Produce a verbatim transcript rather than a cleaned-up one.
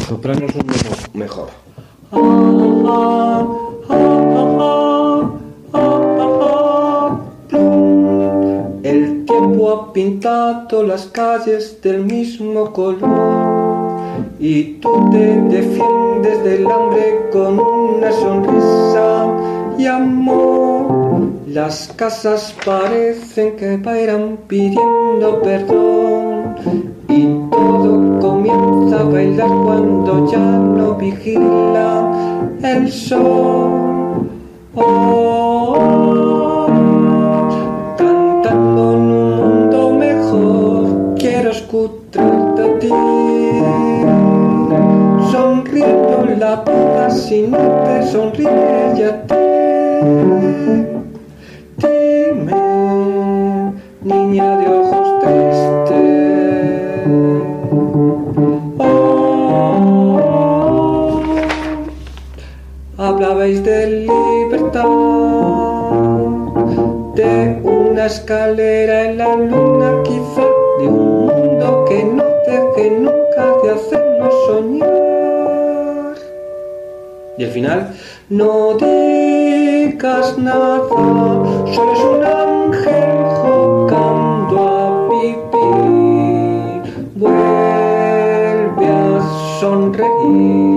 Sopranos un memo- mejor. El tiempo ha pintado las calles del mismo color y tú te defiendes del hambre con una sonrisa y amor. Las casas parecen que bailan pidiendo perdón y todo comienza a bailar cuando ya no vigila el sol. Oh, cantando en un mundo mejor, quiero escucharte a ti, sonriendo la vida si no te sonríe ya a ti. Dime, niña de ojos tristes, oh, hablabais de libertad, de una escalera en la luna, quizá de un mundo que no deje nunca de hacernos soñar. Y al final, no digas nada, solo es un ángel jugando a vivir. Vuelve a sonreír.